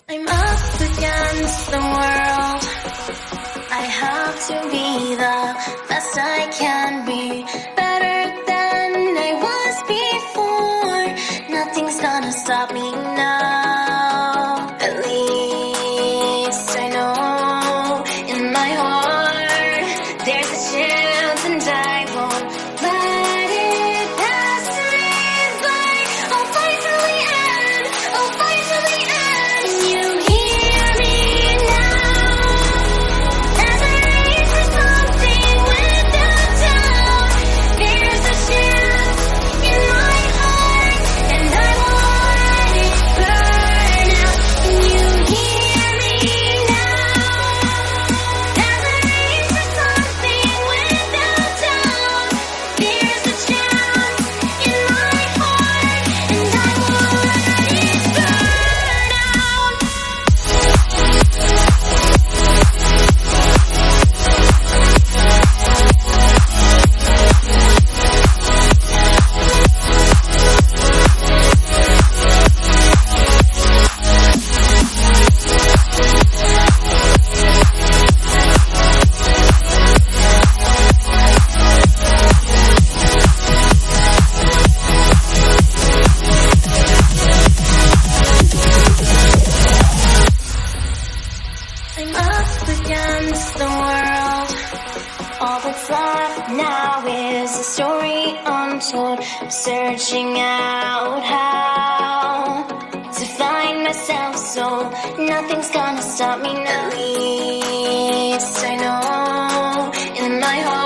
I'm up against the world. I have to be the best I can be, better than I was before. Nothing's gonna stop me now. At least I know in my heart there's a chance, and I won't let it pass me by. I'll fight till the end. I'll fight till the end. You hear me now as I reach for something without doubt. There's a chance in my heart, and I won't let it burn out. You hear me now as I reach for something without doubt. There's a chance in my heart, and I won't let it burn out. I'm up against the world. All that's left now is a story untold. I'm searching out how to find myself, so nothing's gonna stop me now. At least I know in my heart